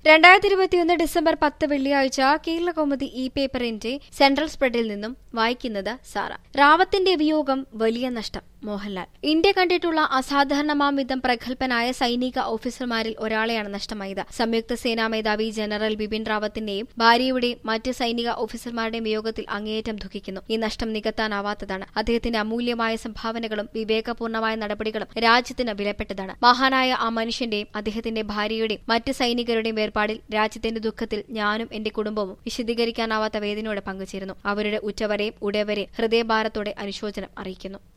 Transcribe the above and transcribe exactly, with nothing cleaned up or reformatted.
രണ്ടായിരത്തി ഇരുപത്തിയൊന്ന് ഡിസംബർ പത്ത് വെള്ളിയാഴ്ച കേരളകൗമുദി ഇ പേപ്പറിന്റെ സെൻട്രൽ സ്പ്രെഡിൽ നിന്നും വായിക്കുന്നത് സാറ. റാവത്തിന്റെ വിയോഗം വലിയ നഷ്ടം. മോഹൻലാൽ. ഇന്ത്യ കണ്ടിട്ടുള്ള അസാധാരണമാം വിധം പ്രഗത്ഭനായ സൈനിക ഓഫീസർമാരിൽ ഒരാളെയാണ് നഷ്ടമായത്. സംയുക്ത സേനാ മേധാവി ജനറൽ ബിപിൻ റാവത്തിന്റെയും ഭാര്യയുടെയും മറ്റ് സൈനിക ഓഫീസർമാരുടെയും വിയോഗത്തിൽ അങ്ങേയറ്റം ദുഃഖിക്കുന്നു. ഈ നഷ്ടം നികത്താനാവാത്തതാണ്. അദ്ദേഹത്തിന്റെ അമൂല്യമായ സംഭാവനകളും വിവേകപൂർണമായ നടപടികളും രാജ്യത്തിന് വിലപ്പെട്ടതാണ്. മഹാനായ ആ മനുഷ്യന്റെയും അദ്ദേഹത്തിന്റെ ഭാര്യയുടെയും മറ്റ് സൈനികരുടെയും വേർപാടിൽ രാജ്യത്തിന്റെ ദുഃഖത്തിൽ ഞാനും എന്റെ കുടുംബവും വിശദീകരിക്കാനാവാത്ത വേദനയോടെ പങ്കുചേരുന്നു. അവരുടെ ഉറ്റവരെയും ഉടയവരെയും ഹൃദയഭാരത്തോടെ അനുശോചനം അറിയിക്കുന്നു.